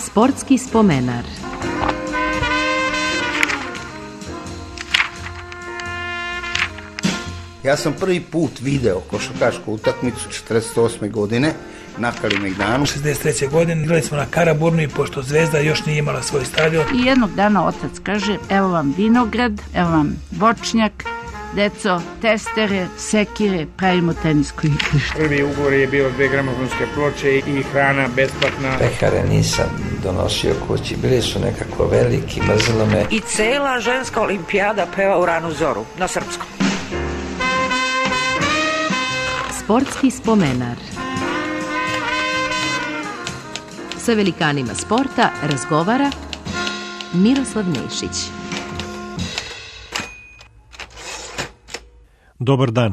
Sportski spomenar. Ja sam prvi put video košarkašku utakmicu 48. godine na Kalemegdanu. 63. godine igrali smo na Karaburmi, pošto Zvezda još nije imala svoj stadion. I jednog dana otac kaže, evo vam vinograd, evo vam voćnjak, deco, testere, sekire, pravimo tenisko igrište. Prvi ugovor je bio 2 gramofonske ploče i hrana besplatna. Pehare nisam donosio kući, bili su nekako veliki, mrzilo me. I cela ženska olimpijada peva u ranu zoru, na srpskom. Sportski spomenar. Sa velikanima sporta razgovara Miroslav Nešić. Dobar dan.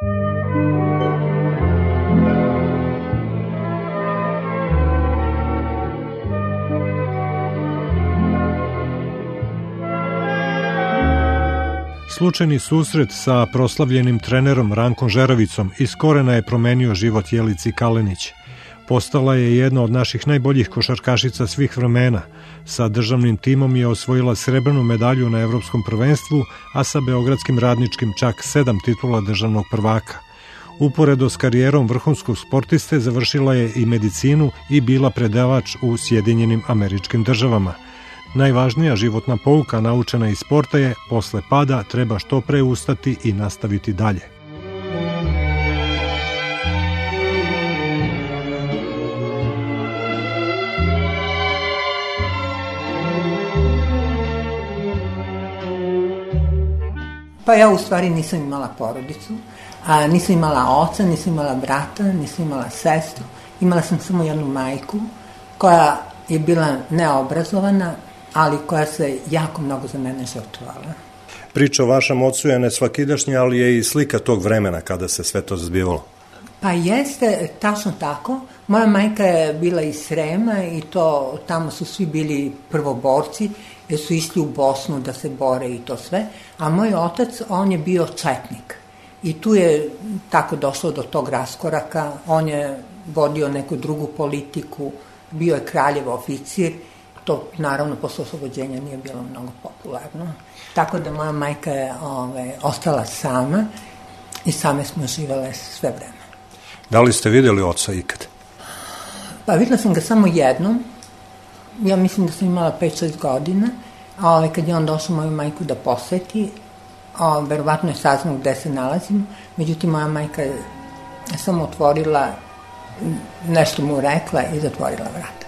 Slučajni susret sa proslavljenim trenerom Rankom Žeravicom iz korena je promenio život Jelici Kalenić. Postala je jedna od naših najboljih košarkašica svih vremena. Sa državnim timom je osvojila srebrnu medalju na evropskom prvenstvu, a sa beogradskim Radničkim čak 7 titula državnog prvaka. Uporedo s karijerom vrhunskog sportiste završila je i medicinu i bila predavač u Sjedinjenim Američkim Državama. Najvažnija životna pouka naučena iz sporta je posle pada treba što pre ustati i nastaviti dalje. Pa ja u stvari nisam imala porodicu, nisam imala oca, nisam imala brata, nisam imala sestru. Imala sam samo jednu majku koja je bila neobrazovana, ali koja se jako mnogo za mene žrtvovala. Priča o vašem ocu je nesvakidašnja, ali je i slika tog vremena kada se sve to zbivalo. Pa jeste, tačno tako. Moja majka je bila iz Srema i to tamo su svi bili prvoborci, jer su išli u Bosnu da se bore i to sve. A moj otac, on je bio četnik. I tu je tako došlo do tog raskoraka. On je vodio neku drugu politiku, bio je kraljev oficir. To naravno posle oslobođenja nije bilo mnogo popularno. Tako da moja majka je ostala sama i same smo živele sve vreme. Da li ste vidjeli oca ikad? Pa videla sam ga samo jednom. Ja mislim da sam imala 5-6 godina. Kad je on došao moju majku da poseti, verovatno je saznao gde se nalazim. Međutim, moja majka je samo otvorila, nešto mu rekla i zatvorila vrata.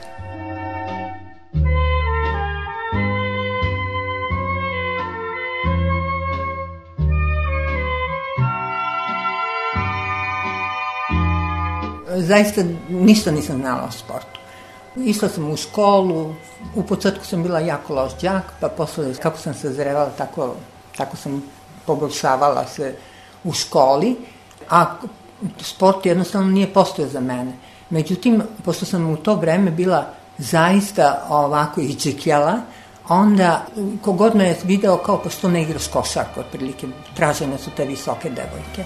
Zaista ništa nisam znala o sportu. Išla sam u školu, u početku sam bila jako loš đak, pa posle kako sam se zrevala, tako sam poboljšavala se u školi, a sport jednostavno nije postojao za mene. Međutim, pošto sam u to vreme bila zaista ovako izđikljala, onda kogod me je video kao pa što ne igraš košarku, otprilike tražene su te visoke devojke.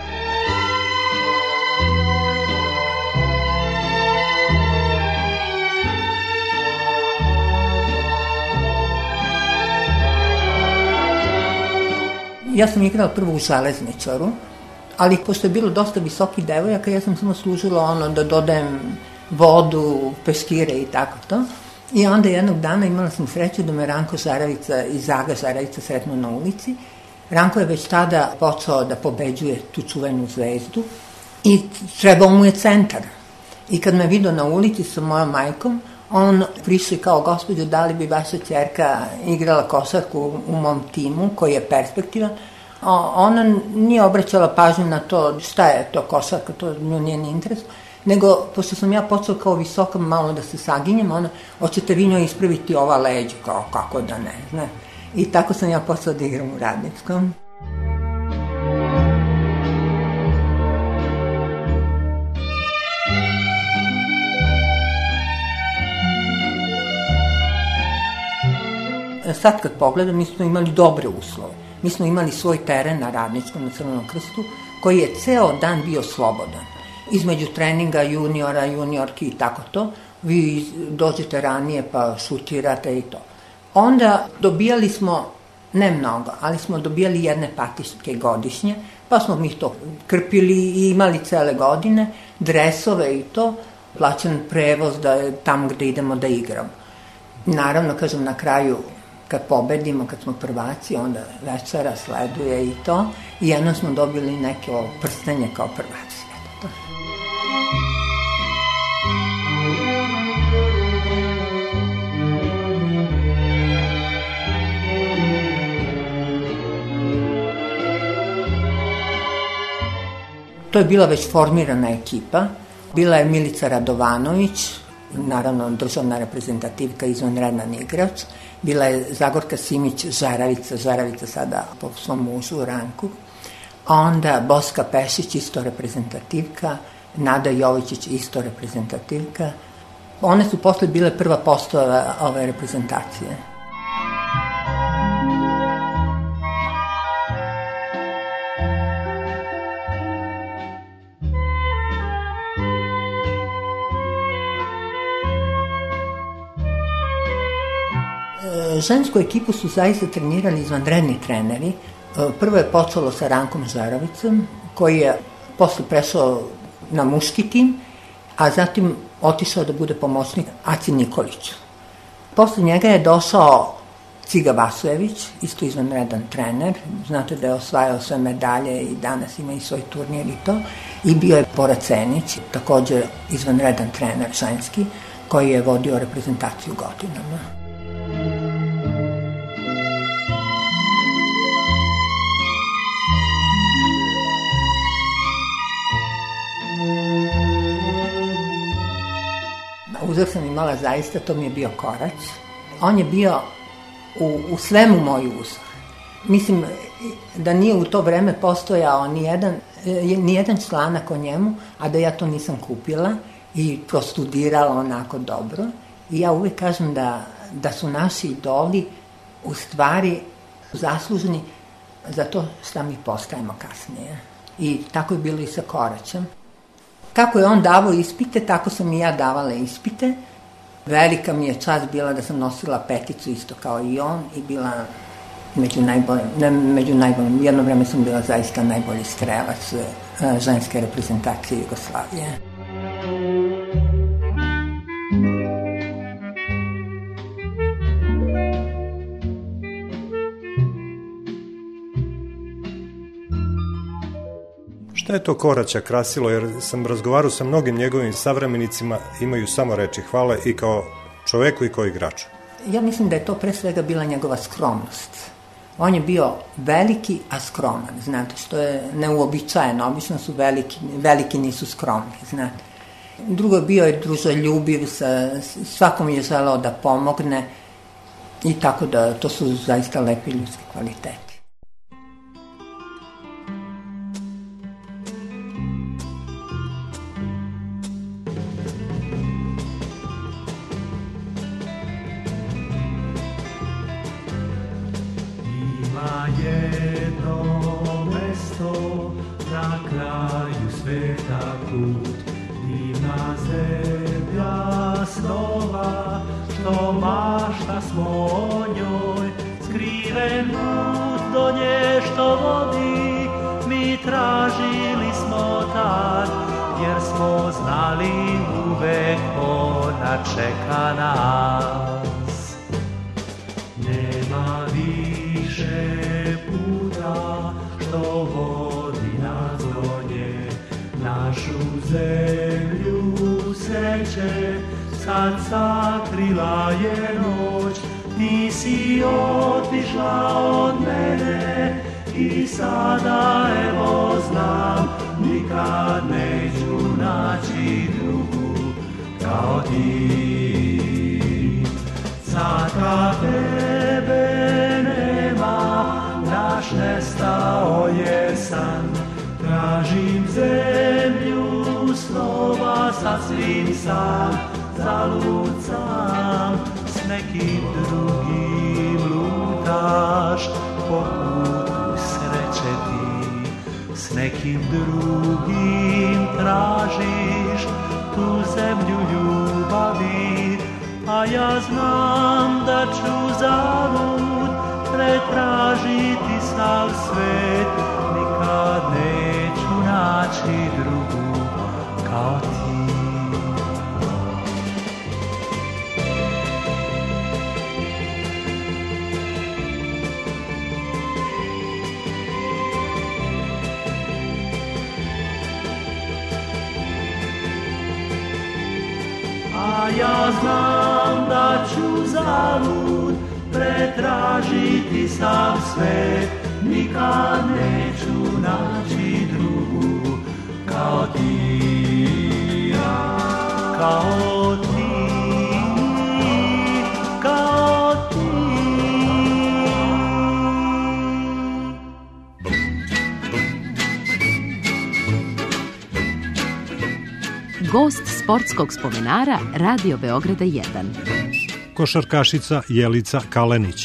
Ja sam igrala prvo u Železničaru, ali pošto je bilo dosta visokih devojaka, ja sam samo služila da dodajem vodu, peškire i tako to. I onda jednog dana imala sam sreću da me Ranko Žaravica iz Zaga Žaravica sretnuo na ulici. Ranko je već tada počeo da pobeđuje tu čuvenu Zvezdu i trebao mu je centar. I kad me vidio na ulici sa mojom majkom, on prišao kao, gospođo, da li bi vaša ćerka igrala košarku u mom timu, koji je perspektivan. Ona nije obraćala pažnju na to šta je to košarka, to nju nije ni interes, nego, pošto sam ja počela kao visoka malo da se saginjem, ona, hoćete vi njoj ispraviti ova leđa, kao kako da ne, zna. I tako sam ja počela da igram u Radničkom. Sad kad pogledam, mi smo imali dobre uslove. Mi smo imali svoj teren na Radničkom, na Crvenom Krstu, koji je ceo dan bio slobodan. Između treninga, juniora, juniorki i tako to, vi dođete ranije pa šutirate i to. Onda dobijali smo, ne mnogo, ali smo dobijali jedne patike godišnje, pa smo mi to krpili i imali cele godine, dresove i to, plaćan prevoz da je tamo gde idemo da igramo. Naravno, kažem, na kraju, kad pobedimo, kad smo prvaci, onda večera sleduje i to, i jednom smo dobili neke prstenje kao prvaci. Eto to. To je bila već formirana ekipa. Bila je Milica Radovanović, naravno državna reprezentativka, izvanredan igrač. Bila je Zagorka Simić, Žaravica sada po svom mužu Ranku. Onda Boska Pešić, isto reprezentativka. Nada Jovičić, isto reprezentativka. One su posle bile prva postava ove reprezentacije. Žensku ekipu su zaista trenirali izvanredni treneri. Prvo je počelo sa Rankom Žaravicom, koji je posle prešao na muški tim, a zatim otišao da bude pomoćnik Aci Nikoliću. Posle njega je došao Ciga Vasujević, isto izvanredan trener. Znate da je osvajao sve medalje i danas ima i svoj turnir i to. I bio je Bora Cenić, takođe izvanredan trener ženski, koji je vodio reprezentaciju godinama. Uzor sam imala zaista, to mi je bio Korać. On je bio u svemu moj uzor. Mislim da nije u to vreme postojao nijedan članak o njemu, a da ja to nisam kupila i prostudirala onako dobro. I ja uvek kažem da su naši idoli u stvari zaslužni za to šta mi postajemo kasnije. I tako je bilo i sa Koraćem. Kako je on davao ispite, tako sam i ja davala ispite. Velika mi je čast bila da sam nosila peticu isto kao i on i bila među najboljim. Jedno vreme sam bila zaista najbolji strelac ženske reprezentacije Jugoslavije. Šta je to Koraća krasilo, jer sam razgovarao sa mnogim njegovim savremenicima, imaju samo reči hvale i kao čoveku i kao igraču. Ja mislim da je to pre svega bila njegova skromnost. On je bio veliki, a skroman, znate, što je neuobičajeno, obično su veliki nisu skromni, znate. Drugo, bio je družoljubiv, svakom je želeo da pomogne i tako da to su zaista lepi ljudski kvaliteti. Čeka nas. Nema više puta što vodi nas do nje, našu zemlju sreće sad sakrila je noć. Ti si otišla od mene i sada evo znam, nikad neću naći drugu kao ti. Sad kad tebe nema, naš nestao je san. Tražim zemlju snova, sasvim sam, zalud sam. S nekim drugim lutaš po putu sreće ti. S nekim drugim tražiš tu zemlju ljubav. zahvali, a ja znam da ću zalud pretražiti sav svet, nikad neću naći drugu kao ti. A ja znam da ću zalud pretražiti sav svet, nikad neću naći drugu kao ti, kao ti, kao ti. Gost sportskog spomenara Radio Beograda 1. Košarkašica Jelica Kalenić.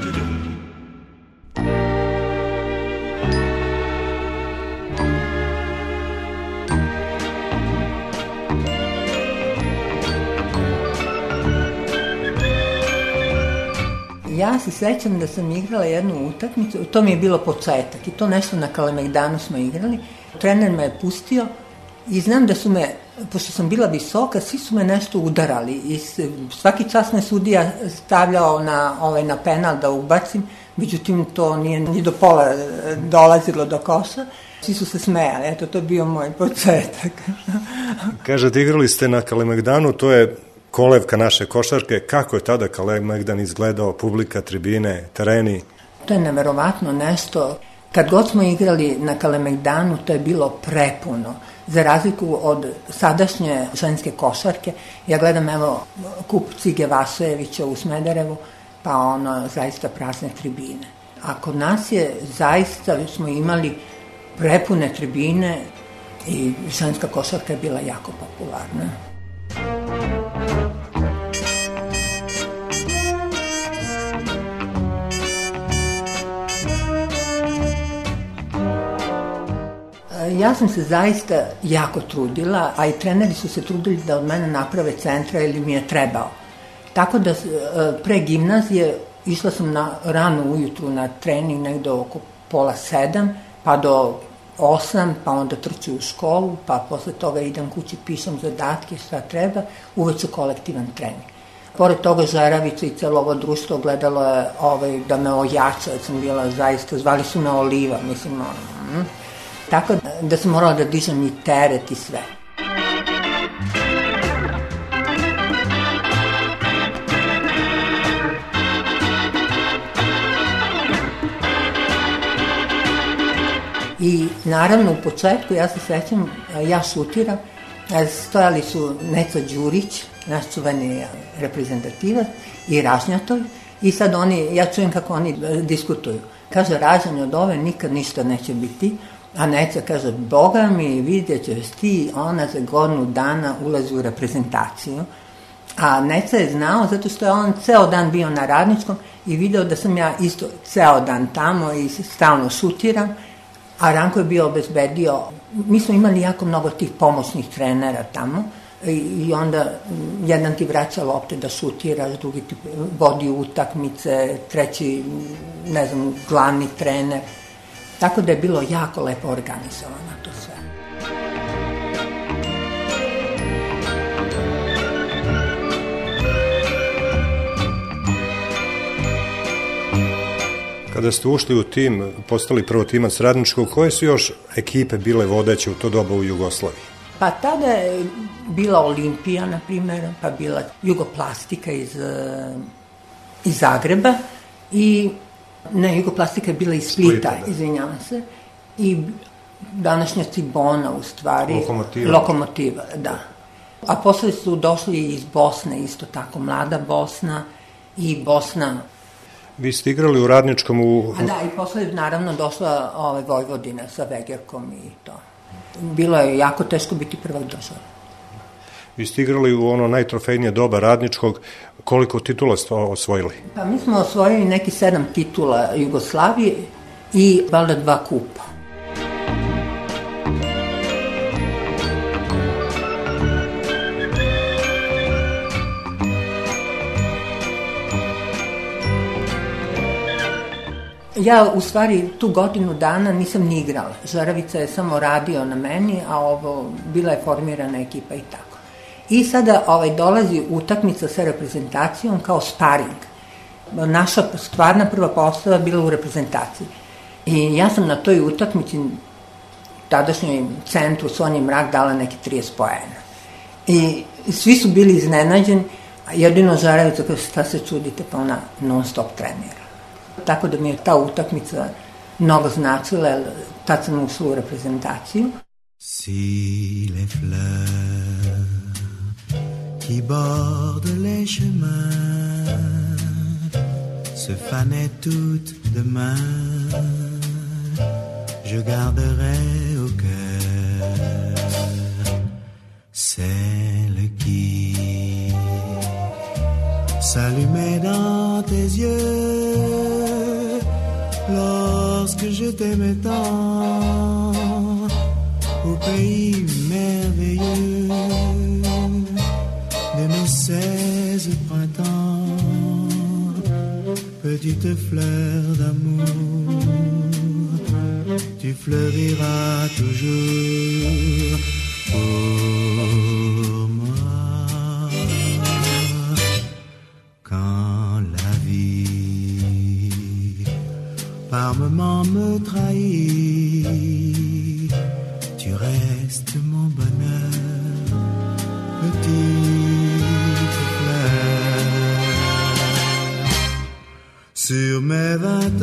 Ja se sećam da sam igrala jednu utakmicu, to mi je bilo početak i to nešto na Kalemegdanu smo igrali. Trener me je pustio i znam da su me, pošto sam bila visoka, svi su me nešto udarali i svaki čas me sudija stavljao na penal da ubacim, međutim to nije ni do pola dolazilo do koša. Svi su se smejali, eto to je bio moj početak. Kažete, igrali ste na Kalemegdanu, to je kolevka naše košarke. Kako je tada Kalemegdan izgledao, publika, tribine, tereni? To je neverovatno nešto. Kad god smo igrali na Kalemegdanu, to je bilo prepuno. Za razliku od sadašnje ženske košarke, ja gledam evo kup Cige Vasojevića u Smederevu, pa zaista prazne tribine. A kod nas je zaista, smo imali prepune tribine i ženska košarka je bila jako popularna. Ja sam se zaista jako trudila, a i treneri su se trudili da od mene naprave centra ili mi je trebao. Tako da pre gimnazije išla sam rano ujutru na trening negde oko 6:30, pa do 8, pa onda trču u školu, pa posle toga idem kući, pišem zadatke, šta treba, uveče kolektivan trening. Pored toga Žeravica i celo ovo društvo gledalo je da me ojača, da sam bila zaista, zvali su me Oliva, mislim, tako da sam morala da dižem i teret i sve. I naravno u početku, ja se sećam, ja šutiram, stojali su Neca Đurić, naš čuveni reprezentativac, i Ražnjatoj, i sad ja čujem kako oni diskutuju. Kaže, Ražnjatoj, od ove nikad ništa neće biti, a Neca kaže, Boga mi, vidjet ćeš ti, ona za godinu dana ulazi u reprezentaciju. A Neca je znao, zato što je on ceo dan bio na Radničkom i video da sam ja isto ceo dan tamo i stalno šutiram, a Ranko je bio obezbedio. Mi smo imali jako mnogo tih pomoćnih trenera tamo i onda jedan ti vraća lopte da šutiraš, drugi ti vodi utakmice, treći, ne znam, glavni trener. Tako da je bilo jako lepo organizovano to sve. Kada ste ušli u tim, postali prvotimac Radničkog, koje su još ekipe bile vodeće u to doba u Jugoslaviji? Pa tada je bila Olimpija, na primjer, pa bila Jugoplastika iz Zagreba i Jugoplastika je bila iz Splita, izvinjavam se, i današnja Cibona, u stvari. Lokomotiva, da. A posle su došli iz Bosne, isto tako, Mlada Bosna i Bosna. Vi ste igrali u Radničkom Da, i posle je naravno došla Vojvodina sa Vegerkom i to. Bilo je jako teško biti prvak država. Vi ste igrali u ono najtrofejnije doba Radničkog, koliko titula ste osvojili? Pa mi smo osvojili neki 7 titula Jugoslavije i valjda 2 kupa. Ja u stvari tu godinu dana nisam ni igrala. Žaravica je samo radio na meni, a bila je formirana ekipa i tako. I sada dolazi utakmica sa reprezentacijom kao sparing. Naša stvarna prva postava bila u reprezentaciji. I ja sam na toj utakmici tadašnjoj centru Sonji Mrak dala neki 30 poena. I svi su bili iznenađeni, a jedino Žaravica kao šta se čudite, pa ona non stop trenira. Tako da mi je ta utakmica mnogo značila, jer tad sam ušla u reprezentaciju. Si les fleurs qui bordent les chemins se fanaient toutes demain, je garderai au cœur celle qui s'allumait dans tes yeux lorsque je t'aimais tant au pays merveilleux de nos 16 printemps, petite fleur d'amour, tu fleuriras toujours pour moi. Quand la vie par moments me trahit, tu restes mon bonheur, petite fleur. Sur mes 20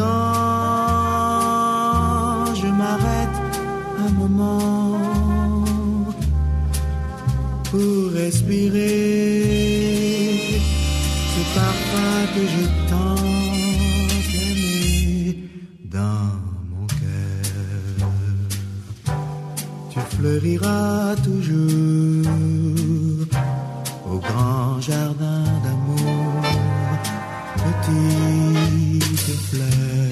ans, je m'arrête un moment pour respirer ce parfum que je tente d'aimer dans mon cœur. Tu fleuriras toujours au grand jardin d'amour, petite fleur.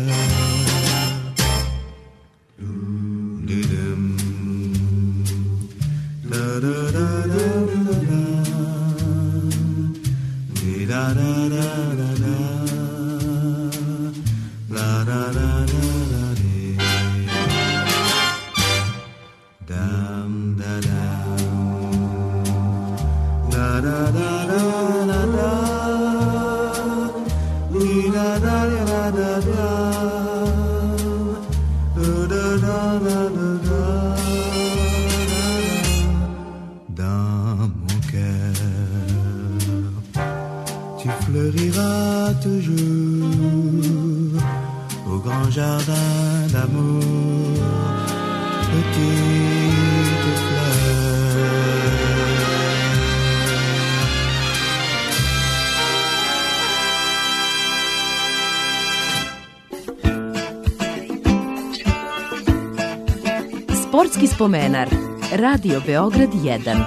Sportski spomenar. Radio Beograd 1.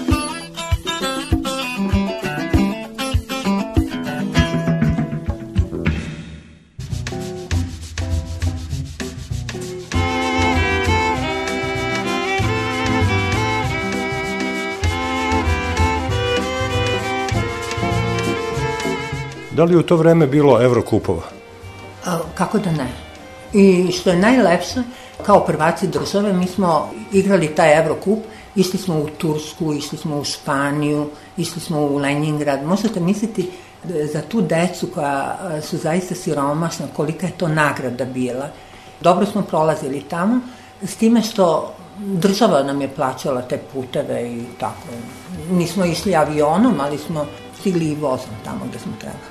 Da li u to vreme bilo Evrokupova? Kako da ne. I što je najlepše, kao prvaci države, mi smo igrali taj Evrokup, išli smo u Tursku, išli smo u Španiju, išli smo u Leningrad. Možete misliti za tu decu koja su zaista siromašna, kolika je to nagrada bila. Dobro smo prolazili tamo, s time što država nam je plaćala te puteve i tako. Nismo išli avionom, ali smo stigli i vozom tamo gde smo trebali.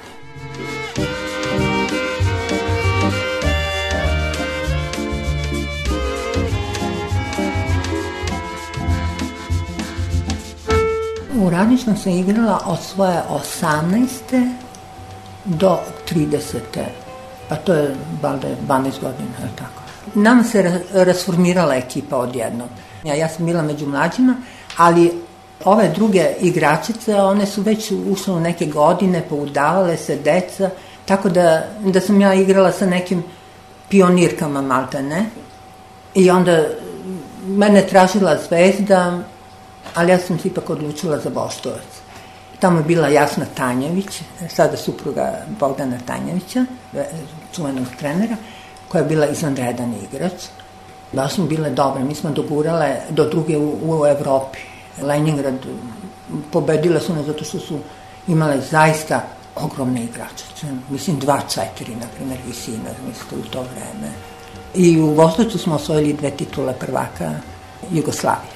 U Radničnom sam igrala od svoje 18. do 30. Pa to je valjda 12 godina, je tako. Nama se rasformirala ekipa odjednom. Ja sam bila među mlađima, ali ove druge igračice, one su već ušle u neke godine, poudavale se deca, tako da sam ja igrala sa nekim pionirkama, malte ne. I onda mene tražila Zvezda, ali ja sam se ipak odlučila za Voštovac. Tamo je bila Jasna Tanjević, sada supruga Bogdana Tanjevića, čuvenog trenera, koja je bila izvanredan igrač. Baš smo bile dobre, mi smo dogurale do druge u Evropi. Leningrad pobedile su nas zato što su imale zaista ogromne igrače. Mislim 2-4, na primjer, visina, mislite, u to vreme. I u Vostoču smo osvojili 2 titule prvaka Jugoslavije.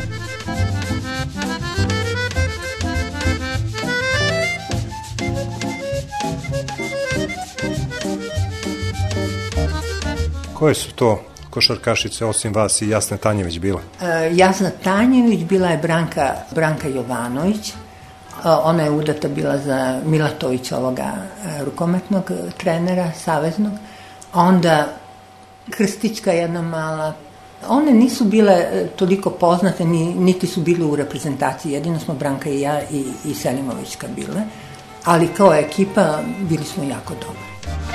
Koje su to košarkašice osim vas i Jasne Tanjević bila? Jasna Tanjević bila je Branka Jovanović. Ona je udata bila za Milatovića, ovoga rukometnog trenera, saveznog. Onda Krstićka jedna mala. One nisu bile toliko poznate, niti su bile u reprezentaciji. Jedino smo Branka i ja i Selimovićka bile. Ali kao ekipa bili smo jako dobri.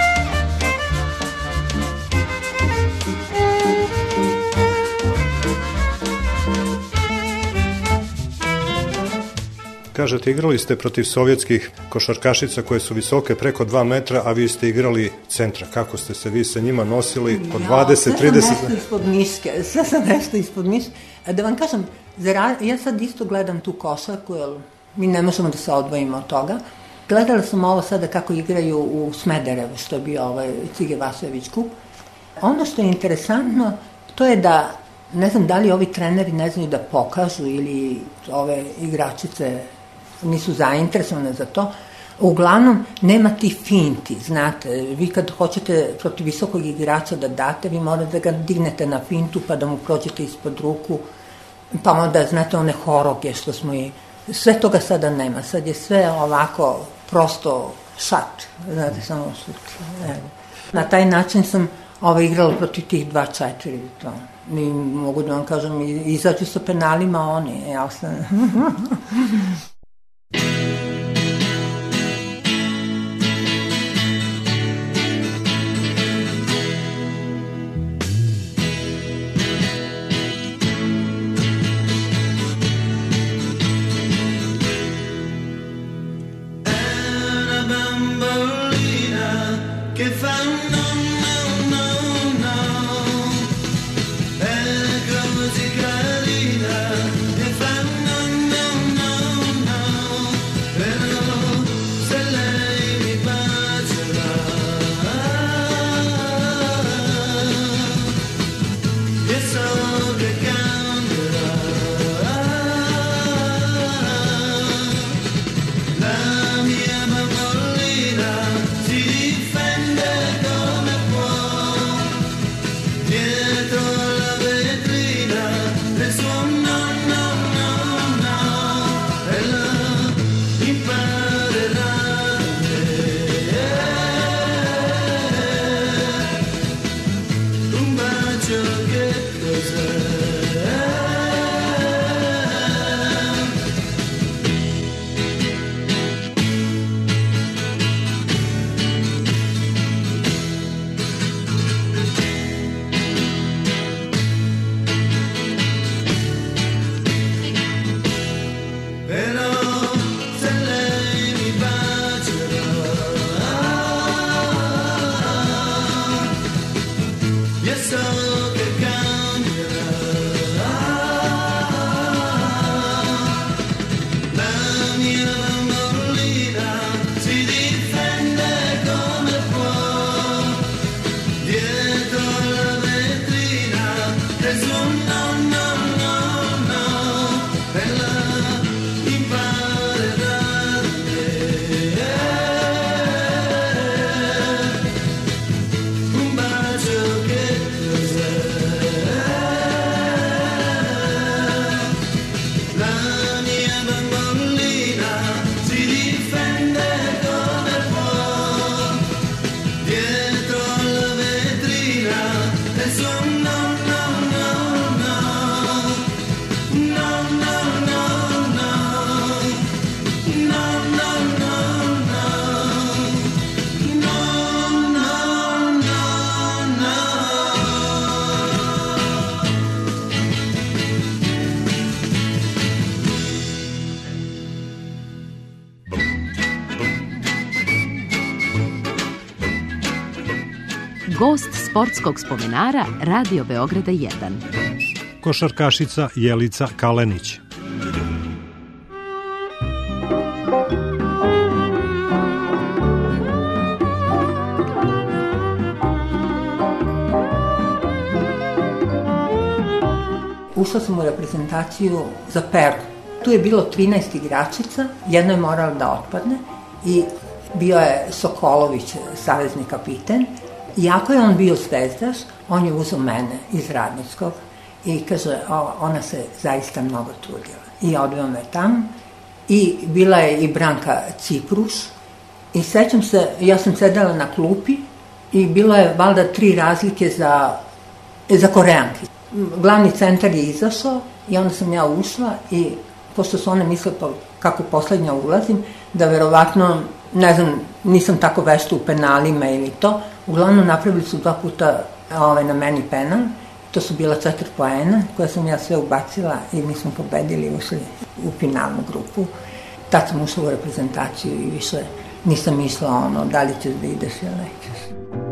Kažete, igrali ste protiv sovjetskih košarkašica koje su visoke preko 2 metra, a vi ste igrali centra. Kako ste se vi sa njima nosili od 20-30? Sve sam nešto ispod miške. Da vam kažem, ja sad isto gledam tu košarku, jer mi ne možemo da se odvojimo od toga. Gledala sam ovo sada kako igraju u Smederevu, što je bio Cige Vasojević kup. Ono što je interesantno, to je da, ne znam da li ovi treneri ne znaju da pokažu ili ove igračice nisu zainteresovane za to. Uglavnom, nema ti finti, znate. Vi kad hoćete protiv visokog igrača da date, vi morate da ga dignete na fintu pa da mu prođete ispod ruku, pa onda, znate, one horoge što smo i... Sve toga sada nema. Sad je sve ovako prosto šat. Znate, samo šut. Na taj način sam igrala protiv tih 2-4. I mogu da vam kažem, izađu sa penalima oni, jasno. No, no, no, no. gost sportskog spomenara Radio Beograda 1. Košarkašica Jelica Kalenić. Ušla sam u reprezentaciju za Peru. Tu je bilo 13 igračica, jedna je morala da otpadne i bio je Sokolović, savezni kapiten. Iako je on bio zvezdaš, on je uzeo mene iz Radničkog i kaže, ona se zaista mnogo trudila. I odveo me tamo i bila je i Branka Cipruš i sećam se, ja sam sedela na klupi i bilo je valjda 3 razlike za Koreanke. Glavni centar je izašao i onda sam ja ušla i pošto su one misle kako poslednja ulazim, da verovatno, ne znam, nisam tako vešta u penalima ili to, uglavnom napravili su 2 puta na meni penal, to su bila 4 poena koje sam ja sve ubacila i mi smo pobedili i ušli u finalnu grupu. Tad sam ušla u reprezentaciju i više nisam išla da li ćeš da ideš ili nećeš.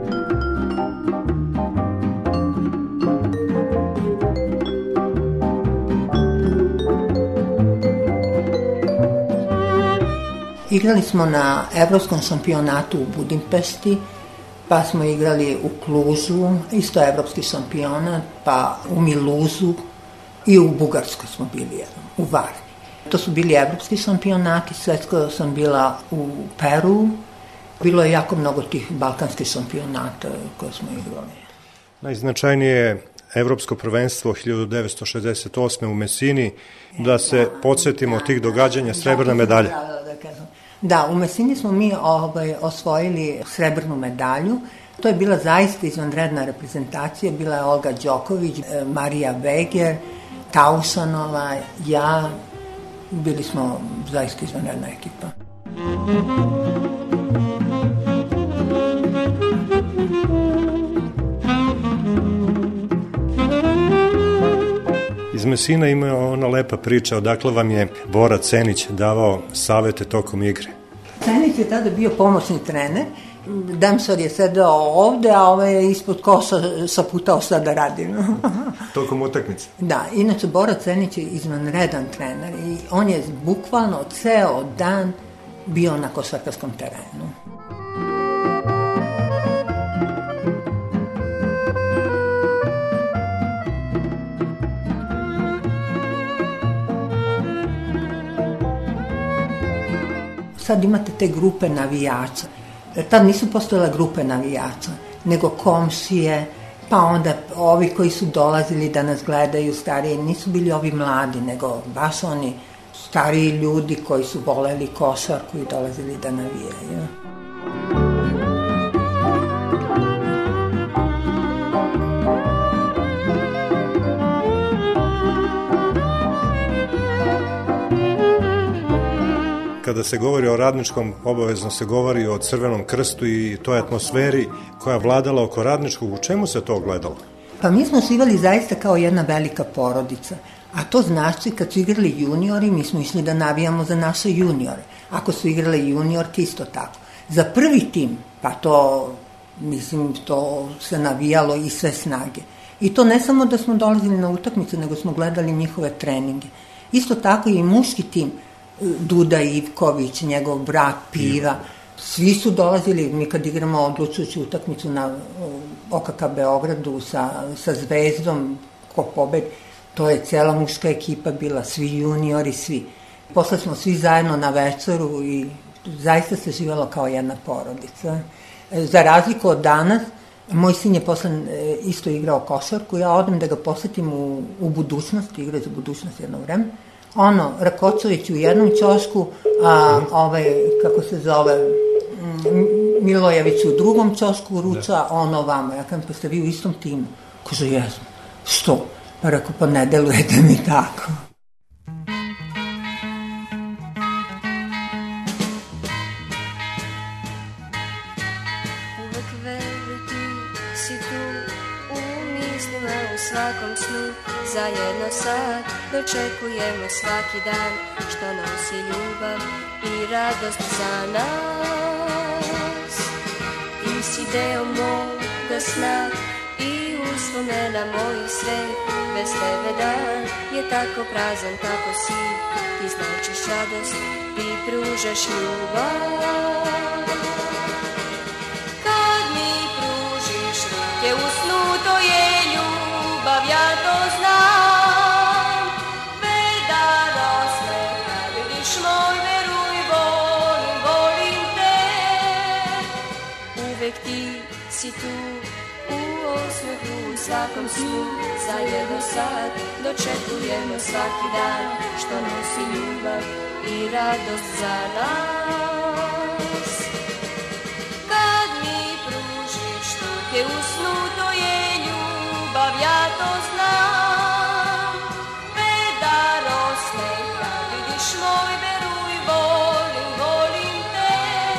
Igrali smo na evropskom šampionatu u Budimpešti, pa smo igrali u Klužu, isto evropski šampionat, pa u Miluzu i u Bugarskoj smo bili jednom, u Varni. To su bili evropski šampionati, svetsko sam bila u Peru, bilo je jako mnogo tih balkanskih šampionata koje smo igrali. Najznačajnije evropsko prvenstvo 1968. u Mesini, da se podsjetimo tih događanja, srebrna medalja. Da, u Mesini smo mi osvojili srebrnu medalju. To je bila zaista izvanredna reprezentacija. Bila je Olga Đoković, Marija Veger, Taušanova, ja. Bili smo zaista izvanredna ekipa. Iz Mesina ima ona lepa priča, odakle vam je Bora Cenić davao savete tokom igre. Cenić je tada bio pomoćni trener, Demšar je sedeo ovde, a ovaj je ispod koša saputao šta da radim. Tokom utakmice? Da, inače Bora Cenić je izvanredan trener i on je bukvalno ceo dan bio na košarkaškom terenu. Sad imate te grupe navijača. Tad nisu postojale grupe navijača, nego komšije, pa onda ovi koji su dolazili da nas gledaju stariji, nisu bili ovi mladi, nego baš oni stariji ljudi koji su voleli košarku i dolazili da navijaju. Kada se govori o Radničkom, obavezno se govori o Crvenom krstu i toj atmosferi koja je vladala oko Radničkog. U čemu se to ogledalo? Pa mi smo živali zaista kao jedna velika porodica. A to znači kad su igrali juniori, mi smo išli da navijamo za naše juniore. Ako su igrali juniorke, isto tako. Za prvi tim, pa to, mislim, to se navijalo i sve snage. I to ne samo da smo dolazili na utakmice, nego smo gledali njihove treninge. Isto tako i muški tim, Duda Ivković, njegov brat Piva, svi su dolazili, mi kad igramo odlučujuću utakmicu na OKK Beogradu sa Zvezdom, ko pobedi, to je cela muška ekipa bila, svi juniori, svi. Posle smo svi zajedno na večeru i zaista se živelo kao jedna porodica. Za razliku od danas, moj sin je posle isto igrao košarku, ja odem da ga posetim u budućnosti, igra za budućnost jedno vreme. Rakočević u jednom ćošku, a kako se zove, Milojević u drugom ćošku ruča, on ovamo. Ja kažem, pa ste vi u istom timu? Kaže, jesmo. Što? Pa rekao, pa ne delujete mi tako. Uvek veri ti si tu, u mislima u svakom snu. Zajedno sad dočekujemo svaki dan što nosi ljubav i radost za nas. Ti si deo moga sna i uspomena mojih sve. Bez tebe dan je tako prazan, tako si. Ti značiš radost, ti pružaš ljubav. Kad mi pružiš ruke u snu, to je ljubav, ja to znam. Vedar osmeha, vidiš moj, veruj, volim, volim te. Uvek ti si tu, u osmehu, u svakom snu. Zajedno sad dočekujemo svaki dan, što nosi ljubav i radost za nas. Kad mi pružiš ruke u snu, to je ljubav, ja to znam. Vedar osmeha, vidiš moj, veruj, volim, volim te.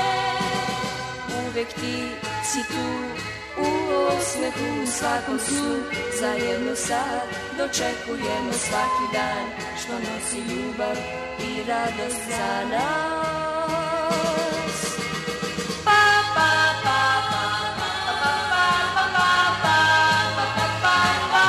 Uvek ti si tu, u osmehu, u svakom snu. Zajedno sad dočekujemo svaki dan, što nosi ljubav i radost za nas. Pa, pa, pa, pa, pa, pa, pa, pa, pa, pa, pa, pa, pa, pa.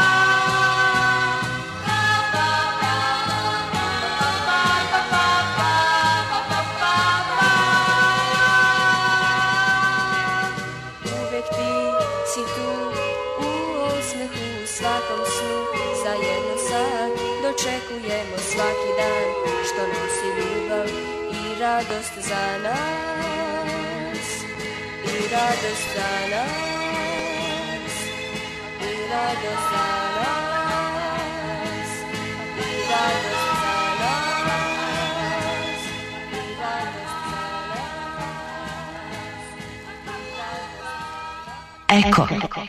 Uvek ti si tu, u osmehu, u svakom snu. Zajedno sad dočekujemo svaki dan, što nosi ljubav i radost za nas. I radost za nas. I radost za nas. I radost za nas. I radost za nas. Eko.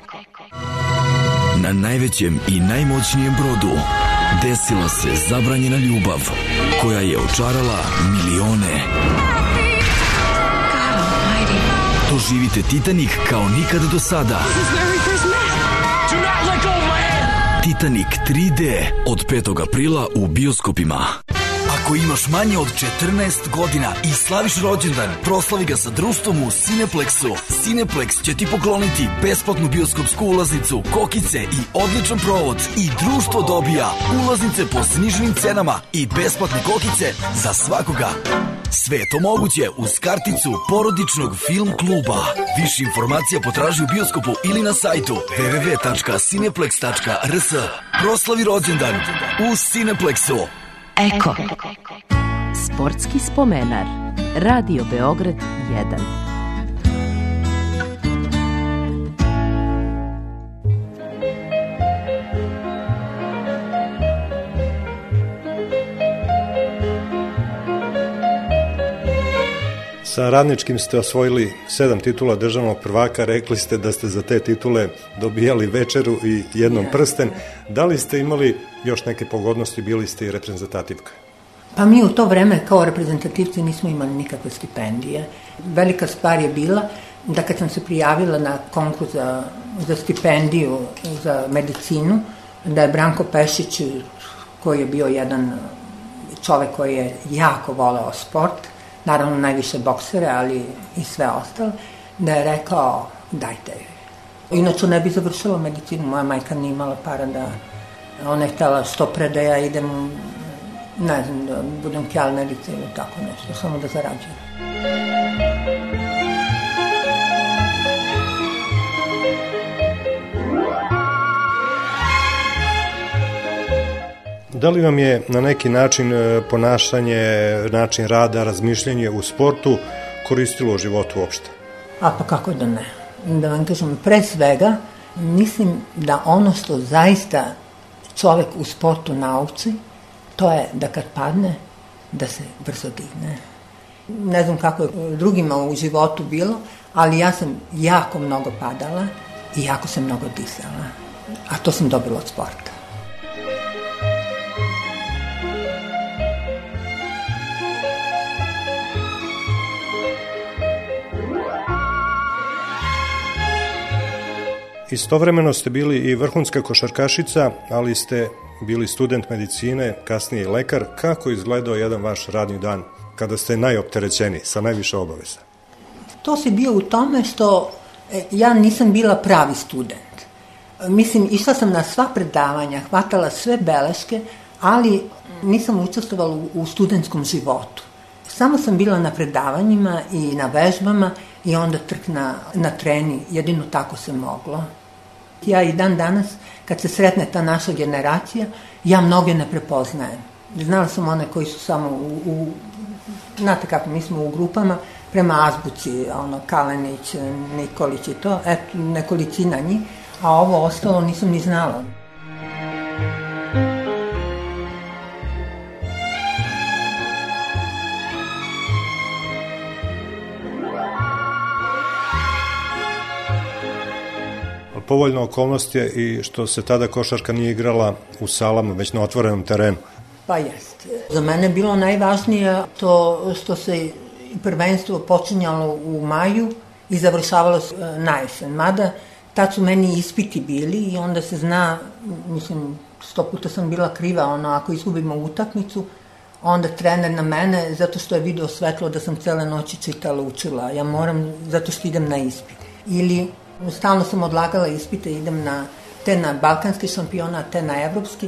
Na najvećem i najmoćnijem brodu desila se zabranjena ljubav koja je očarala milione. Doživite Titanic kao nikad do sada. Titanic 3D od 5. aprila u bioskopima. Ako imaš manje od 14 godina i slaviš rođendan, proslavi ga sa društvom u Cineplexu. Cineplex će ti pokloniti besplatnu bioskopsku ulaznicu, kokice i odličan provod. I društvo dobija ulaznice po sniženim cenama i besplatne kokice za svakoga. Sve je to moguće uz karticu porodičnog film kluba. Više informacija potraži u bioskopu ili na sajtu www.cineplex.rs. Proslavi rođendan u Cineplexu. Eko. Sportski spomenar. Radio Beograd 1. Sa Radničkim ste osvojili 7 titula državnog prvaka, rekli ste da ste za te titule dobijali večeru i jednom prsten. Da li ste imali još neke pogodnosti, bili ste i reprezentativka? Pa mi u to vreme kao reprezentativci nismo imali nikakve stipendije. Velika stvar je bila da kad sam se prijavila na konkurs za stipendiju za medicinu, da je Branko Pešić, koji je bio jedan čovek koji je jako voleo sport, naravno najviše boksere, ali i sve ostalo, da je rekao dajte. Inače ne bi završila medicinu, moja majka nije imala para da, ona je htjela što pre da ja idem, ne znam, da budem kjalnerica ili tako nešto, samo da zarađujem. Da li vam je na neki način ponašanje, način rada, razmišljanje u sportu koristilo u životu uopšte? A pa kako da ne? Da vam kažem, pre svega, mislim da ono što zaista čovek u sportu nauči, to je da kad padne, da se brzo digne. Ne znam kako je drugima u životu bilo, ali ja sam jako mnogo padala i jako sam mnogo disala. A to sam dobila od sporta. Istovremeno ste bili i vrhunska košarkašica, ali ste bili student medicine, kasnije i lekar. Kako je izgledao jedan vaš radni dan kada ste najopterećeniji, sa najviše obaveza? To se bio u tome što Ja nisam bila pravi student. Mislim, išla sam na sva predavanja, hvatala sve beleške, ali nisam učestvovala u studentskom životu. Samo sam bila na predavanjima i na vežbama i onda trk na treni, jedino tako se moglo. Ja i dan danas, kad se sretne ta naša generacija, ja mnoge ne prepoznajem. Znala sam one koji su samo znate kako, mi smo u grupama prema azbuci, Kalenić, Nikolić i to, eto, nekolicina njih, a ovo ostalo nisam ni znala. Povoljna okolnost je i što se tada košarka nije igrala u salama, već na otvorenom terenu. Pa jest. Za mene je bilo najvažnije to što se prvenstvo počinjalo u maju i završavalo na jesen. Mada tad su meni ispiti bili i onda se zna, mislim, 100 puta sam bila kriva, ako izgubimo utakmicu, onda trener na mene, zato što je video svetlo da sam cele noći čitala, učila. Ja moram, zato što idem na ispit. Ili stalno sam odlagala ispite, idem te na balkanski šampionat, te na evropski.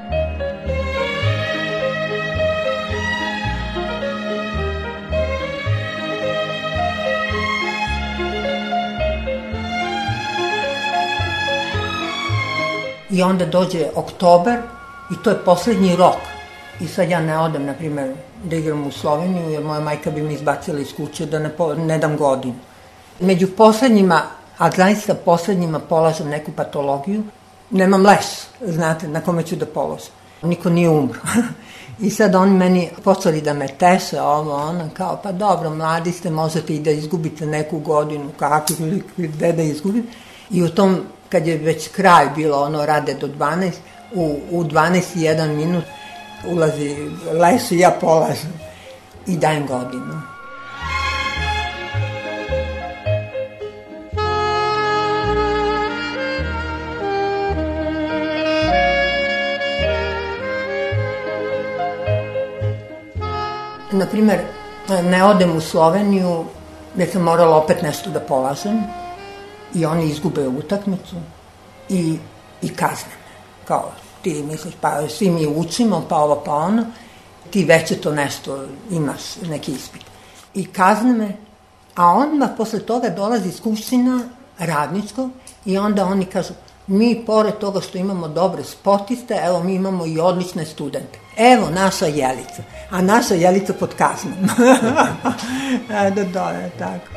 I onda dođe oktobar i to je poslednji rok. I sad ja ne odem, na primjer, da igram u Sloveniju, jer moja majka bi me izbacila iz kuće da ne dam godinu. Među poslednjima, a zaista poslednjima polažem neku patologiju, nemam leš, znate, na kome ću da položim. Niko nije umro. I sad oni meni počeli da me teše, kao, pa dobro, mladi ste, možete i da izgubite neku godinu, kako, gde da izgubim. I u tom, kad je već kraj bilo, rade do 12, u 12:01 minut ulazi leš i ja polažem. I dajem godinu. Naprimer, ne odem u Sloveniju, jer sam morala opet nešto da polažem i oni izgube utakmicu i kazne me. Kao, ti misliš, pa svi mi učimo, pa ovo, pa ono, ti već je to nešto, imaš neki ispit. I kazne me, a onda posle toga dolazi skupština radničkog i onda oni kažu, mi pored toga što imamo dobre sportiste, evo mi imamo i odlične studente. Evo naša Jelica, a naša Jelica pod kaznom. Da, tako.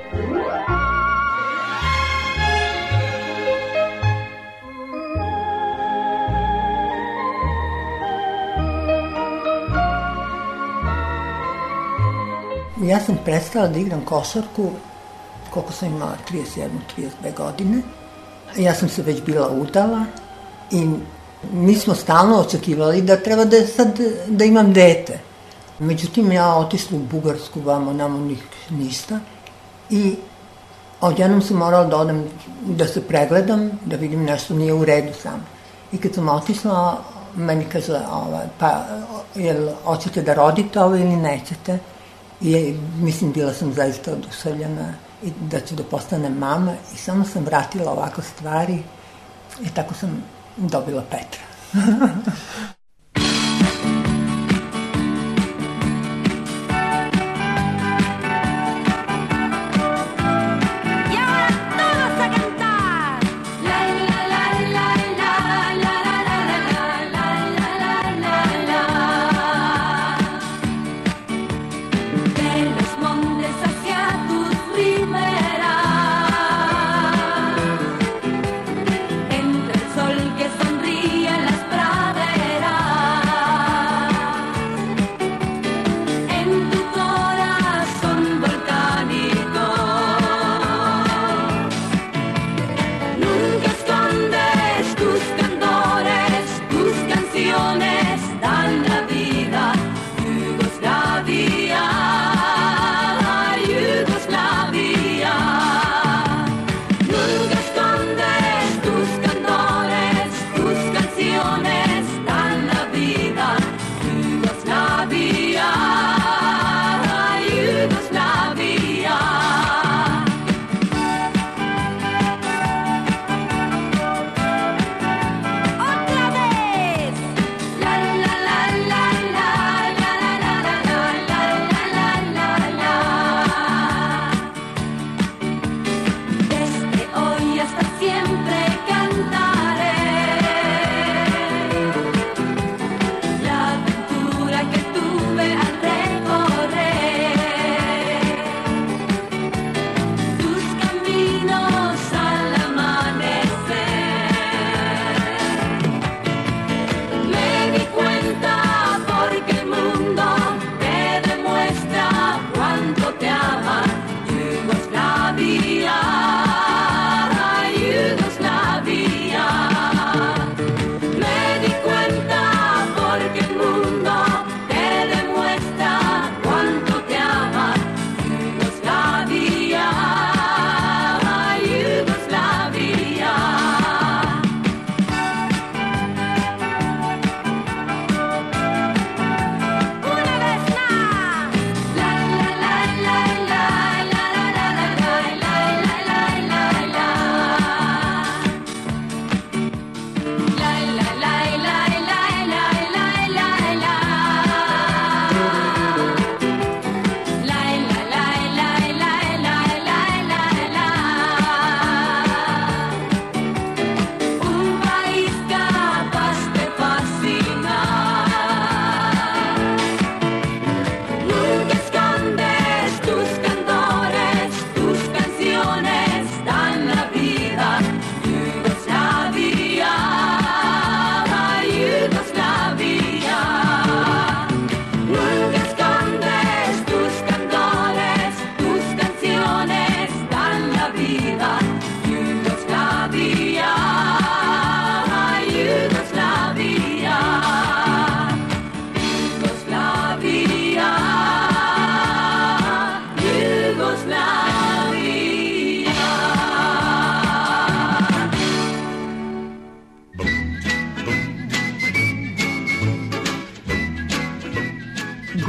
Ja sam prestala da igram košarku, koliko sam imala, 31-32 godine. Ja sam se već bila udala i mi smo stalno očekivali da treba da imam dete. Međutim, ja otišla u Bugarsku, namo ništa i odjednom sam morala da odem da se pregledam, da vidim nešto nije u redu samo. I kad sam otišla, meni kaže, pa jel hoćete da rodite ovo ili nećete? I mislim, bila sam zaista oduševljena i da ću da postanem mama i samo sam vratila ovako stvari i tako sam dobila Petra. Entre el sol que sonríe en las praderas.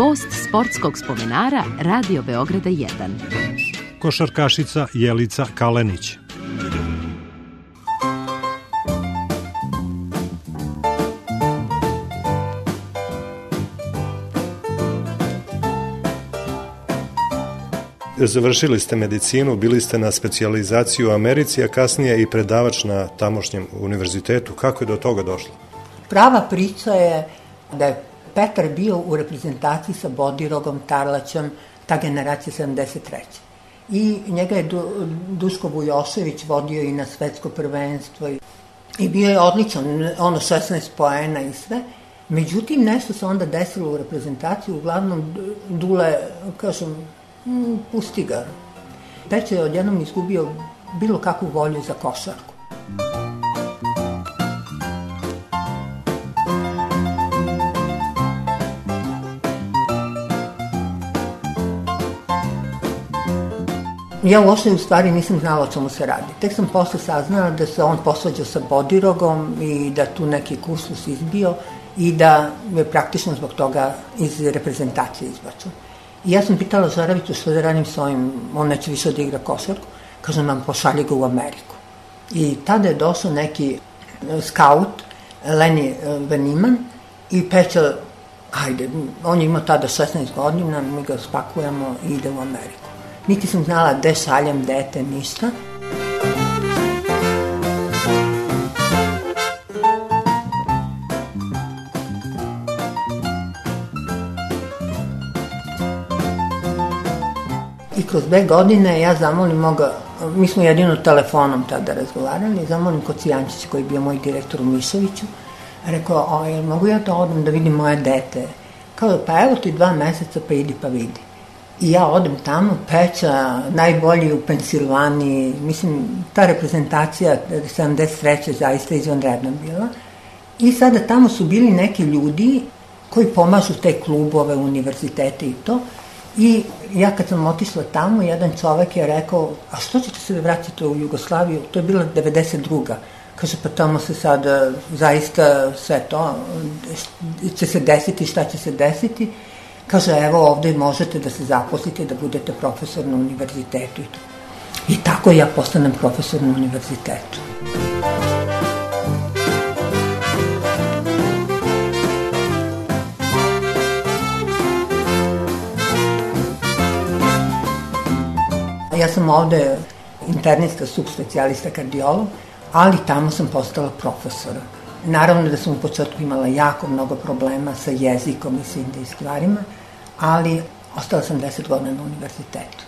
gost sportskog spomenara Radio Beograda 1. Košarkašica Jelica Kalenić. Završili ste medicinu, bili ste na specijalizaciju u Americi, a kasnije i predavač na tamošnjem univerzitetu. Kako je do toga došlo? Prava priča je da je Petar bio u reprezentaciji sa Bodirogom, Tarlaćem, ta generacija 73. I njega je Duško Vujošević vodio i na svetsko prvenstvo i bio je odličan, 16 poena i sve. Međutim, nešto se onda desilo u reprezentaciji, uglavnom Dule, kažem, pusti ga. Peća je odjednom izgubio bilo kakvu volju za košarku. Ja uopšte u stvari nisam znala o čemu se radi. Tek sam posle saznala da se on posvađao sa Bodirogom i da tu neki kursus izbio i da je praktično zbog toga iz reprezentacije izbačen. I ja sam pitala Žaraviću što da radim s ovim, on neće više da igra košarku, kažem nam pošalje ga u Ameriku. I tada je došao neki skaut, Leni Veniman, i Peća, hajde, on je imao tada 16 godina, mi ga spakujemo i ide u Ameriku. Niti sam znala gde šaljem dete, ništa. I kroz 2 godine ja zamolim moga, mi smo jedino telefonom tada razgovarali, zamolim Kocijančića koji je bio moj direktor u Mišoviću, rekao, mogu ja to odem da vidim moje dete? Kao, pa evo ti 2 meseca, pa idi pa vidi. I ja odem tamo, Peća, najbolji u Pensilvaniji, mislim, ta reprezentacija 73. zaista izvanredna bila. I sada tamo su bili neki ljudi koji pomažu te klubove, univerzitete i to. I ja kad sam otišla tamo, jedan čovek je rekao, a što ćete se vratiti u Jugoslaviju? To je bila 92. Kaže, pa tamo se sad zaista sve to će se desiti, šta će se desiti. Kaže, evo ovde možete da se zaposlite, da budete profesor na univerzitetu i to. I tako ja postanem profesor na univerzitetu. Ja sam ovde internista, subspecijalista, kardiolog, ali tamo sam postala profesora. Naravno da sam u početku imala jako mnogo problema sa jezikom i svim tim stvarima, ali ostala sam 10 godina na univerzitetu.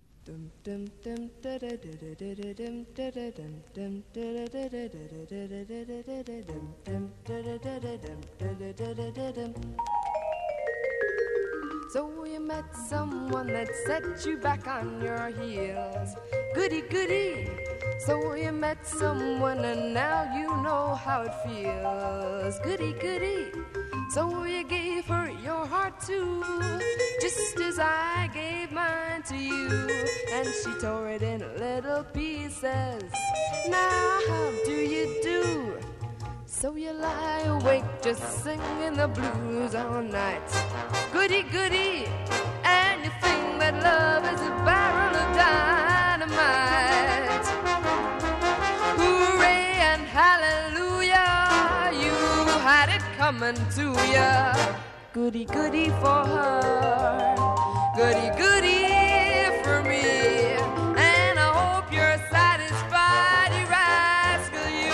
So you met someone that set you back on your heels. Goody, goody. So you met someone and now you know how it feels. Goody, goody. So you gave her your heart too, just as I gave mine to you. And she tore it in little pieces. Now how do you do? So you lie awake just singing the blues all night. Goody, goody, and you think that love is a barrel of dynamite. Hooray and hallelujah, you had it coming to ya. Goody, goody for her, goody, goody for me. And I hope you're satisfied, you rascal, you.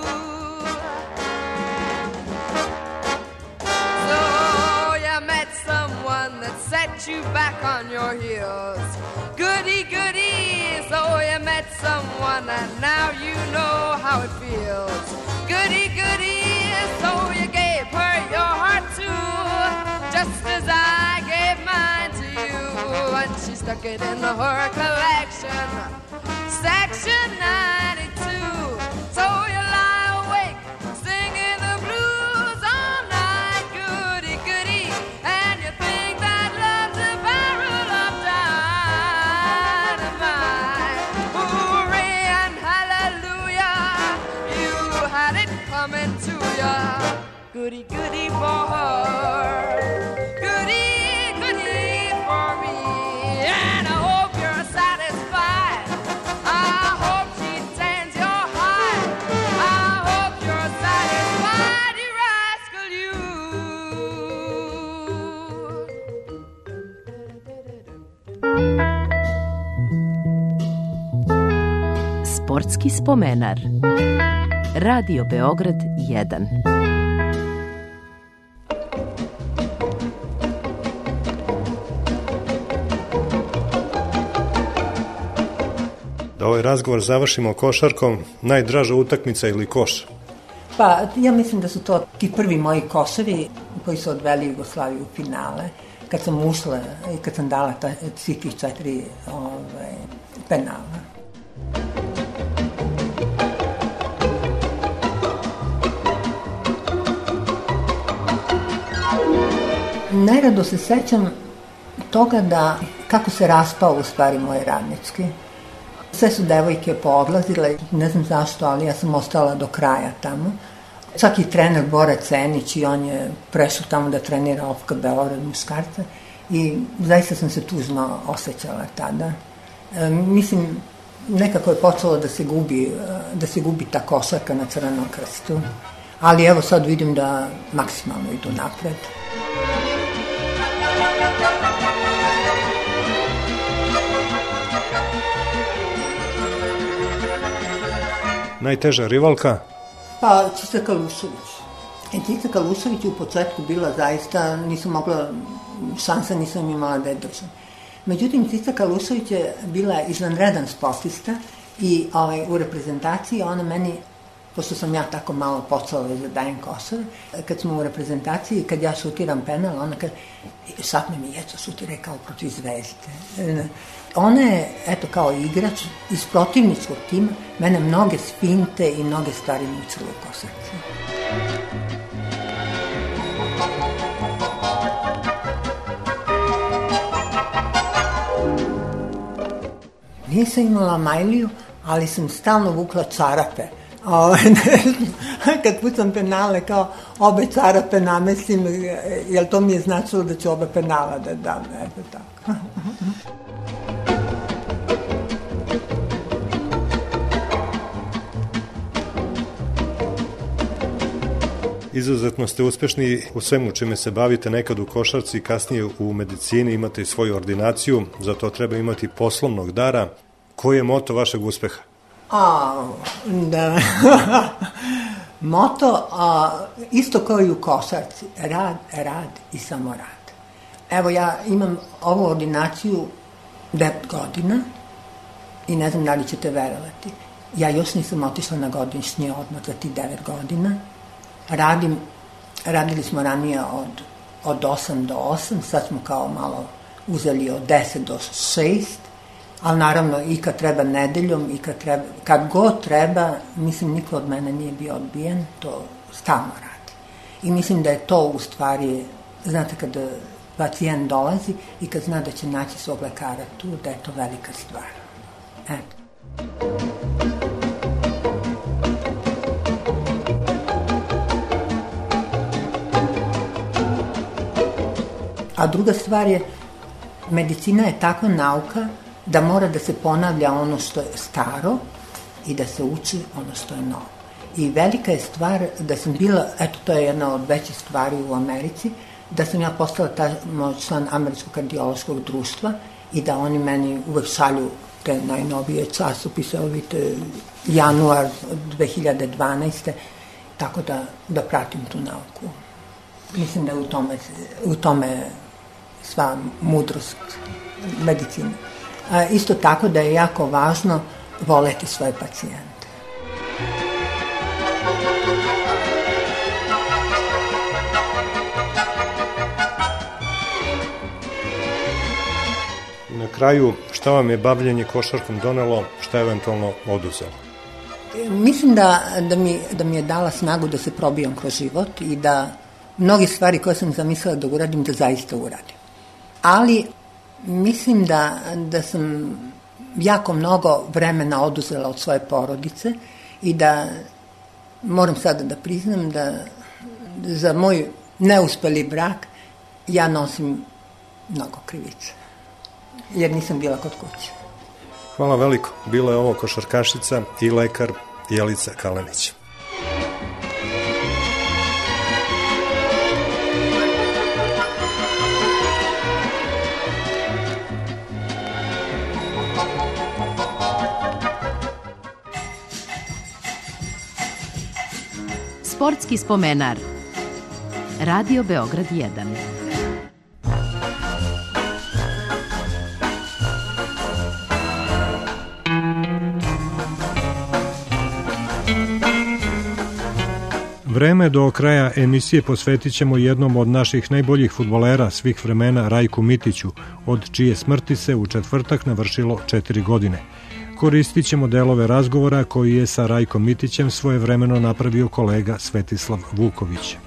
Set you back on your heels. Goody, goody, so you met someone and now you know how it feels. Goody, goody, so you gave her your heart too, just as I gave mine to you. And she stuck it in her collection, section 92. So you lie awake singing the blues all night. Goody, goody, and you think that love's a barrel of dynamite. Hooray and hallelujah, you had it coming to ya. Goody, goody for her, goody, Sportski spomenar. Radio Beograd 1. Da ovaj razgovor završimo košarkom, najdraža utakmica ili koš? Pa, ja mislim da su to ti prvi moji koševi koji su odveli Jugoslaviju u finale. Kad sam ušla i kad sam dala svih tih 4 penala. Najrado se sećam toga da kako se raspao u stvari moj Radnički. Sve su devojke poodlazile, ne znam zašto, ali ja sam ostala do kraja tamo. Čak i trener Bora Cenić i on je prešao tamo da trenira OFK Beograd muškarca i zaista sam se tužno osjećala tada. Mislim, nekako je počelo da se gubi ta košarka na Crvenom krstu, ali evo sad vidim da maksimalno idu napred. Najteža rivalka? Pa, Cica Kalušević. Cica Kalušević je u početku bila zaista, nisam mogla, šansa nisam imala da je držam. Međutim, Cica Kalušević je bila izvanredan sportista i u reprezentaciji ona meni, pošto sam ja tako malo počela da dajem koševe, kad smo u reprezentaciji, kad ja šutiram penal, ona kaže, šapne mi Jeco šutire kao protiv Zvezde. Ona je, eto, kao igrač iz protivničkog tima, mene mnoge spinte i mnoge stvari naučila u košarci. Nisam imala majliju, ali sam stalno vukla čarape. Kad pucam penale, kao obe čarape namestim, jer to mi je značilo da ću oba penala da dam, eto tako. Izuzetno ste uspešni u svemu čime se bavite, nekad u košarci, kasnije u medicini, imate i svoju ordinaciju, za to treba imati poslovnog dara. Koji je moto vašeg uspeha? Da. Moto, isto kao i u košarci, rad i samo rad. Evo, ja imam ovu ordinaciju 9 godina i ne znam da li ćete verovati. Ja još nisam otišla na godišnji odmor za ti 9 godina. Radili smo ranije od 8 do 8, sad smo kao malo uzeli od 10 do 6, ali naravno i kad treba nedeljom i kad god treba, mislim niko od mene nije bio odbijen, to stalno radi. I mislim da je to u stvari, znate, kad pacijent dolazi i kad zna da će naći svog lekara tu, da je to velika stvar. Eto. A druga stvar je, medicina je takva nauka da mora da se ponavlja ono što je staro i da se uči ono što je novo. I velika je stvar da sam bila, eto to je jedna od većih stvari u Americi, da sam ja postala član Američkog kardiološkog društva i da oni meni uvek šalju te najnovije časopise, vidite, januar 2012. Tako da pratim tu nauku. Mislim da je u tome sva mudrost medicine. Isto tako da je jako važno voleti svoje pacijente. Na kraju, šta vam je bavljenje košarkom donelo, šta je eventualno oduzelo? Mislim da mi je dala snagu da se probijam kroz život i da mnogi stvari koje sam zamislila da uradim, da zaista uradim. Ali mislim da sam jako mnogo vremena oduzela od svoje porodice i da moram sada da priznam da za moj neuspeli brak ja nosim mnogo krivice, jer nisam bila kod kuće. Hvala veliko. Bila je ovo košarkašica i lekar Jelica Kalenić. Sportski spomenar. Radio Beograd 1. Vreme do kraja emisije posvetit ćemo jednom od naših najboljih fudbalera svih vremena, Rajku Mitiću, od čije smrti se u četvrtak navršilo 4 godine. Koristit ćemo delove razgovora koji je sa Rajkom Mitićem svojevremeno napravio kolega Svetislav Vuković.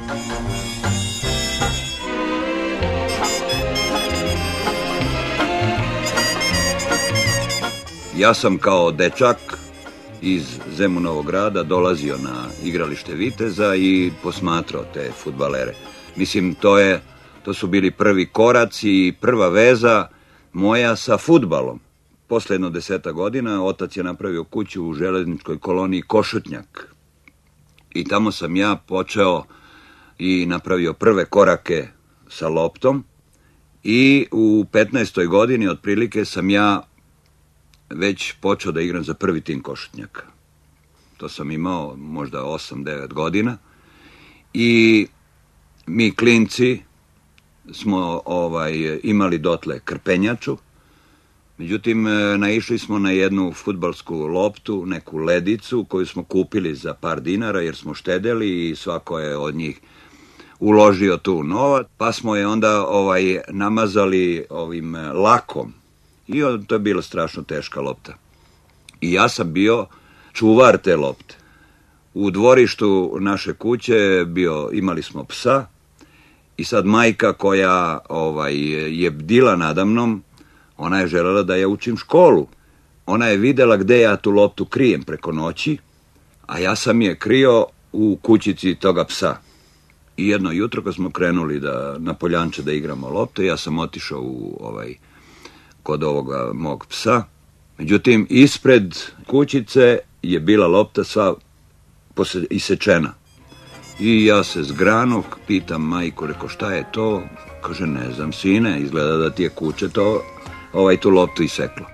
Ja sam kao dečak iz Zemunovog grada dolazio na igralište Viteza i posmatrao te fudbalere. Mislim, to su bili prvi koraci i prva veza moja sa fudbalom. Posle jedno 10 godina otac je napravio kuću u železničkoj koloniji Košutnjak. I tamo sam ja počeo i napravio prve korake sa loptom. I u 15. godini otprilike sam ja već počeo da igram za prvi tim Košutnjaka. To sam imao možda 8-9 godina. I mi klinci smo imali dotle krpenjaču. Međutim, naišli smo na jednu fudbalsku loptu, neku ledicu koju smo kupili za par dinara jer smo štedeli i svako je od njih uložio tu novac. Pa smo je onda namazali ovim lakom. I to je bila strašno teška lopta. I ja sam bio čuvar te lopte. U dvorištu naše kuće imali smo psa i sad majka koja je bdila nadamnom, ona je želela da ja učim školu. Ona je videla gde ja tu loptu krijem preko noći, a ja sam je krio u kućici toga psa. I jedno jutro kad smo krenuli na poljanče da igramo lopte, ja sam otišao kod ovoga mog psa. Međutim, ispred kućice je bila lopta sva isečena. I ja se zgranog, pitam majku, reko šta je to? Kaže, ne znam sine, izgleda da ti je kuće tu loptu iseklo.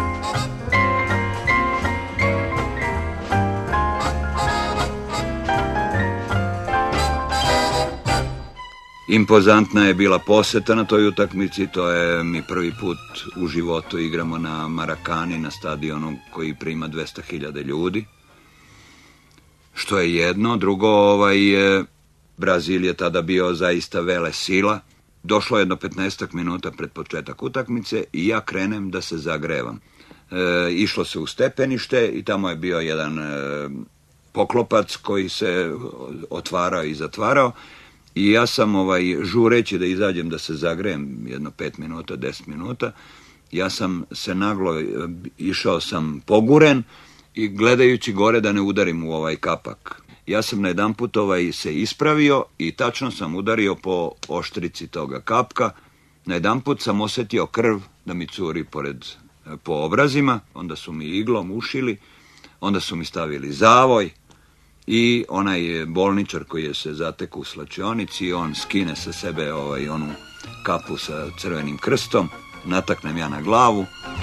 Impozantna je bila poseta na toj utakmici, to je mi prvi put u životu igramo na Marakani, na stadionu koji prima 200.000 ljudi. Što je jedno, drugo, Brazil je tada bio zaista vele sila. Došlo je jedno 15 minuta pred početak utakmice i ja krenem da se zagrevam. Išlo se u stepenište i tamo je bio jedan poklopac koji se otvarao i zatvarao. I ja sam žureći da izađem da se zagrejem jedno 5 minuta, 10 minuta, ja sam se naglo, išao sam poguren i gledajući gore da ne udarim u ovaj kapak. Ja sam na jedan put se ispravio i tačno sam udario po oštrici toga kapka. Na jedan put sam osjetio krv da mi curi po obrazima, onda su mi iglom ušili, onda su mi stavili zavoj. I onaj bolničar koji je se zatekao u slačionici, on skine sa sebe onu kapu sa crvenim krstom, nataknem ja na glavu.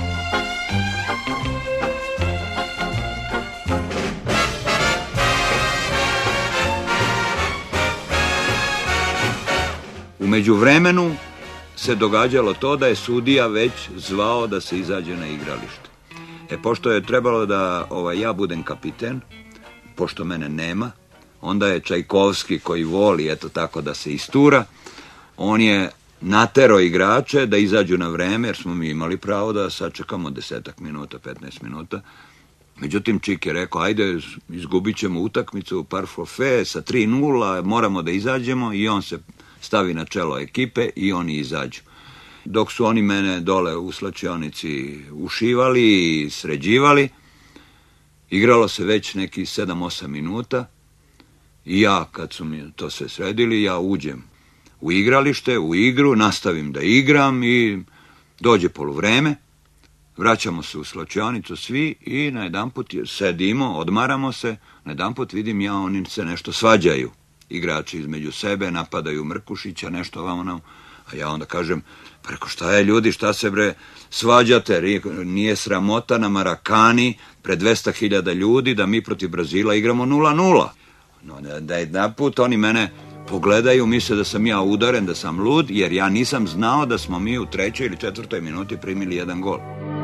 U međuvremenu se događalo to da je sudija već zvao da se izađe na igralište. Pošto je trebalo da ja budem kapiten, pošto mene nema, onda je Čajkovski koji voli tako da se istura, on je naterao igrače da izađu na vreme, jer smo mi imali pravo da sačekamo 10 minuta, 15 minuta. Međutim, Čik je rekao, ajde, izgubit ćemo utakmicu, par forfait, sa 3-0, moramo da izađemo, i on se stavi na čelo ekipe i oni izađu. Dok su oni mene dole u slačionici ušivali i sređivali, igralo se već neki 7-8 minuta i ja, kad su mi to sve sredili, ja uđem u igralište, u igru, nastavim da igram i dođe poluvreme, vraćamo se u slačionicu svi i na jedan put sedimo, odmaramo se, na jedan put vidim ja, oni se nešto svađaju. Igrači između sebe, napadaju Mrkušića, nešto vamo, a ja onda kažem, preko šta je ljudi, šta se svađate, nije sramota na Marakani pred 200.000 ljudi da mi protiv Brazila igramo 0-0. Da jedan put oni mene pogledaju, misle da sam ja udaren, da sam lud, jer ja nisam znao da smo mi u 3. ili 4. minuti primili 1 gol.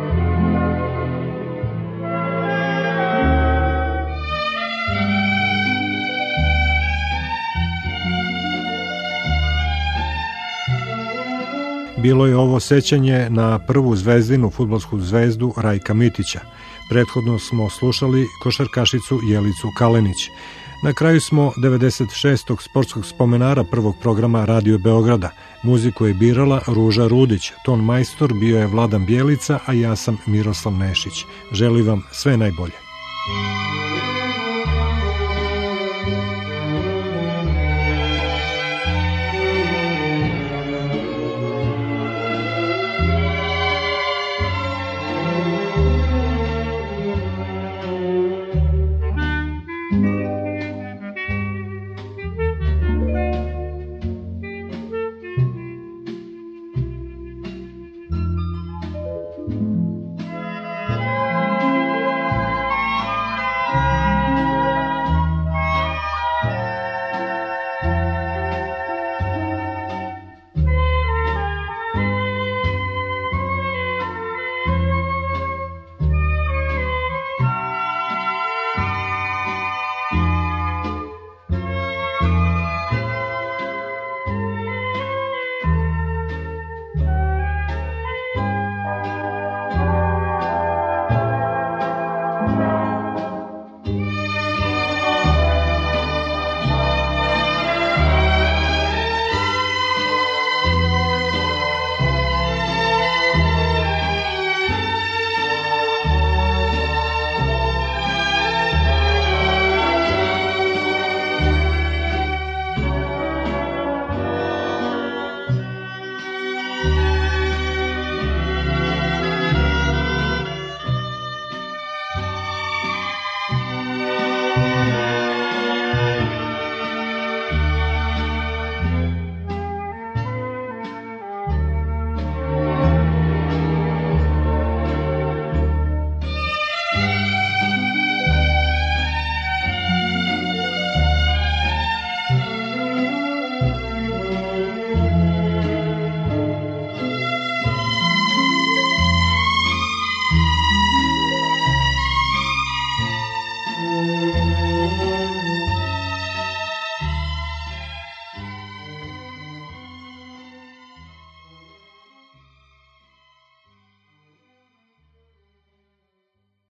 Bilo je ovo sećanje na prvu zvezdinu fudbalsku zvezdu Rajka Mitića. Prethodno smo slušali košarkašicu Jelicu Kalenić. Na kraju smo 96. sportskog spomenara prvog programa Radio Beograda. Muziku je birala Ruža Rudić, ton majstor bio je Vladan Bjelica, a ja sam Miroslav Nešić. Želim vam sve najbolje.